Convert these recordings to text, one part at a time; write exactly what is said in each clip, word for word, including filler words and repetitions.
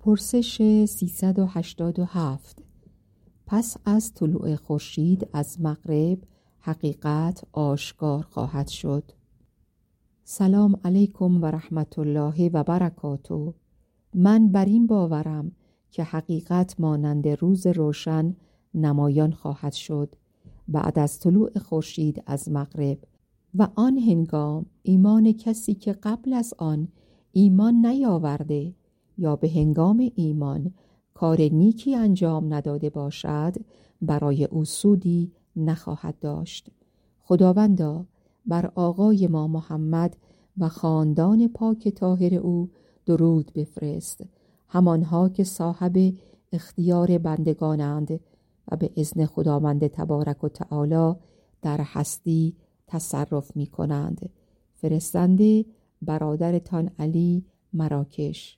پرسش سیصد و هشتاد و هفت. پس از طلوع خورشید از مغرب حقیقت آشکار خواهد شد. سلام علیکم و رحمت الله و برکاته. من بر این باورم که حقیقت مانند روز روشن نمایان خواهد شد بعد از طلوع خورشید از مغرب، و آن هنگام ایمان کسی که قبل از آن ایمان نیاورده یا به هنگام ایمان کار نیکی انجام نداده باشد برای او سودی نخواهد داشت. خداوندا بر آقای ما محمد و خاندان پاک طاهر او درود بفرست، همانها که صاحب اختیار بندگانند و به اذن خداوند تبارک و تعالی در هستی تصرف می کنند. فرستنده برادرتان علی، مراکش.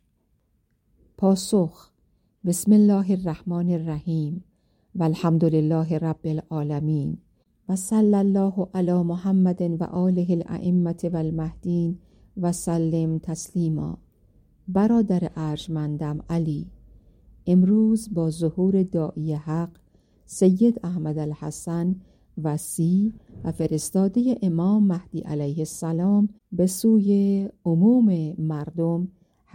پاسخ: بسم الله الرحمن الرحیم و الحمد لله رب العالمین و صلی الله علی محمد و آله الائمة و المهدین و سلم تسلیما. برادر ارجمندم علی، امروز با ظهور داعی حق سید احمد الحسن وصی و فرستاده امام مهدی علیه السلام به سوی عموم مردم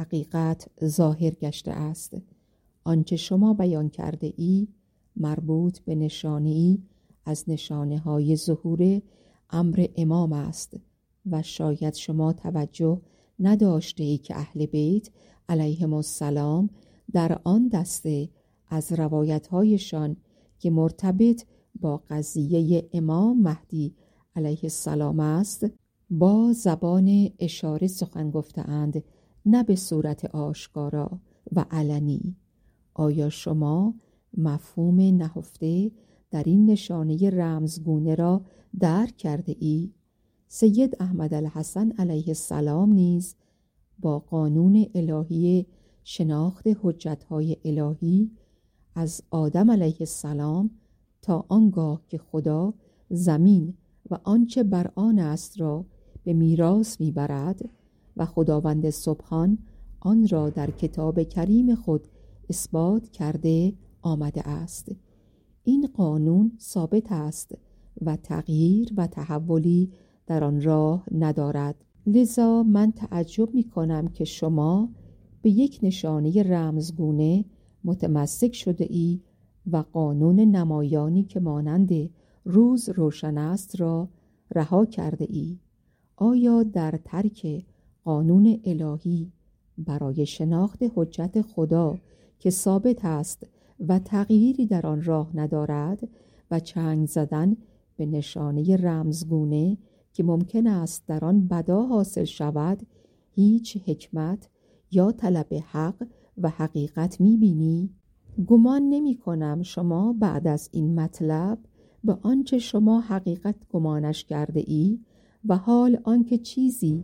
حقیقت ظاهر گشته است. آنچه شما بیان کرده ای مربوط به نشانی از نشانه های ظهور امر امام است و شاید شما توجه نداشته ای که اهل بیت علیهم السلام در آن دسته از روایت هایشان که مرتبط با قضیه امام مهدی علیه السلام است با زبان اشاره سخن گفته‌اند، نه به صورت آشکارا و علنی. آیا شما مفهوم نهفته در این نشانه رمزگونه را درک کرده ای؟ سید احمد الحسن علیه السلام نیز با قانون الهی شناخت حجتهای الهی از آدم علیه السلام تا آنگاه که خدا زمین و آنچه بر آن است را به میراث میبرد و خداوند سبحان آن را در کتاب کریم خود اثبات کرده آمده است. این قانون ثابت است و تغییر و تحولی در آن راه ندارد. لذا من تعجب می کنم که شما به یک نشانه رمزگونه متمسک شده ای و قانون نمایانی که مانند روز روشن است را رها کرده ای. آیا در ترک قانون الهی برای شناخت حجت خدا که ثابت است و تغییری در آن راه ندارد و چنگ زدن به نشانه رمزگونه که ممکن است در آن بدا حاصل شود هیچ حکمت یا طلب حق و حقیقت می‌بینی؟ گمان نمی کنم شما بعد از این مطلب به آنچه شما حقیقت گمانش کرده ای و حال آنکه چیزی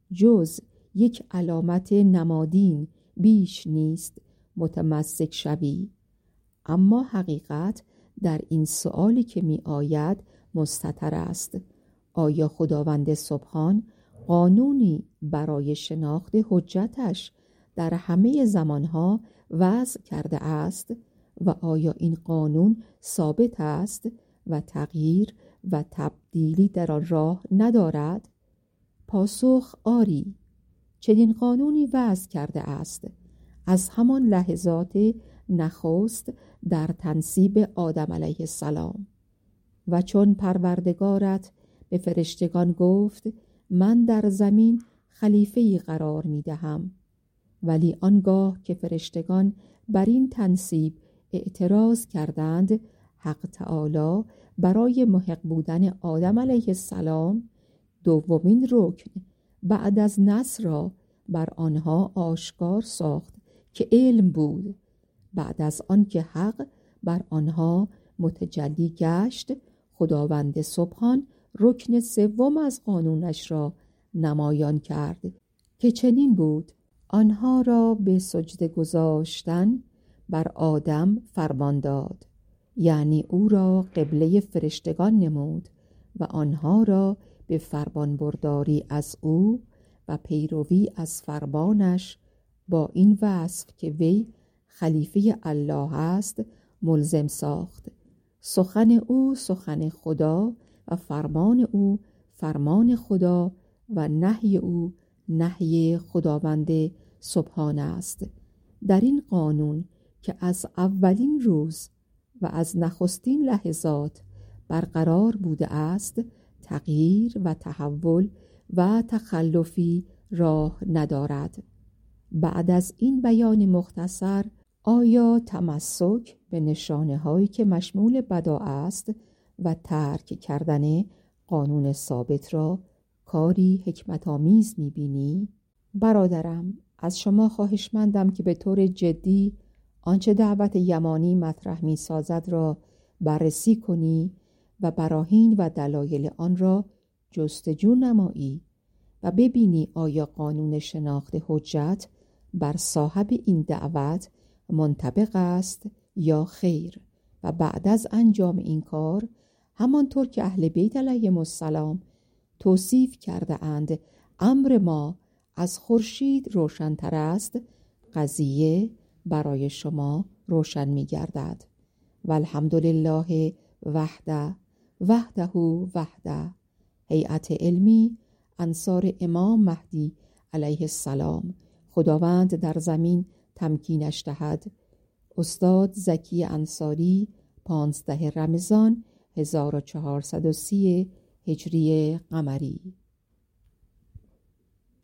جز یک علامت نمادین بیش نیست متمسک شوی. اما حقیقت در این سؤالی که می آید مستتر است: آیا خداوند سبحان قانونی برای شناخت حجتش در همه زمانها وضع کرده است و آیا این قانون ثابت است و تغییر و تبدیلی در آن راه ندارد؟ پاسخ: آری، چنین قانونی وضع کرده است. از همان لحظات نخست در تنصیب آدم علیه السلام. و چون پروردگارت به فرشتگان گفت من در زمین خلیفه‌ای قرار می دهم، ولی آنگاه که فرشتگان بر این تنصیب اعتراض کردند، حق تعالی برای محق بودن آدم علیه السلام دومین رکن بعد از نصر را بر آنها آشکار ساخت که علم بود. بعد از آن که حق بر آنها متجلی گشت، خداوند سبحان رکن سوم از قانونش را نمایان کرد که چنین بود: آنها را به سجده گذاشتن بر آدم فرمان داد، یعنی او را قبله فرشتگان نمود و آنها را به فرمان برداری از او و پیروی از فرمانش با این وصف که وی خلیفه الله است ملزم ساخت. سخن او سخن خدا و فرمان او فرمان خدا و نهی او نهی خداوند سبحان است. در این قانون که از اولین روز و از نخستین لحظات برقرار بوده است تغییر و تحول و تخلفی راه ندارد. بعد از این بیان مختصر، آیا تمسک به نشانه هایی که مشمول بدا است و ترک کردن قانون ثابت را کاری حکمت آمیز می بینی؟ برادرم، از شما خواهشمندم که به طور جدی آنچه دعوت یمانی مطرح می سازد را بررسی کنی و براهین و دلایل آن را جستجو نمایی و ببینی آیا قانون شناخت حجت بر صاحب این دعوت منطبق است یا خیر. و بعد از انجام این کار، همانطور که اهل بیت علیهم السلام توصیف کرده اند امر ما از خورشید روشن‌تر است، قضیه برای شما روشن می گردد. والحمدلله وحده وحده وحده. هیئت علمی انصار امام مهدی علیه السلام، خداوند در زمین تمکینش دهد. استاد زکی انصاری، پانزده رمضان هزار و چهارصد و سی هجری قمری.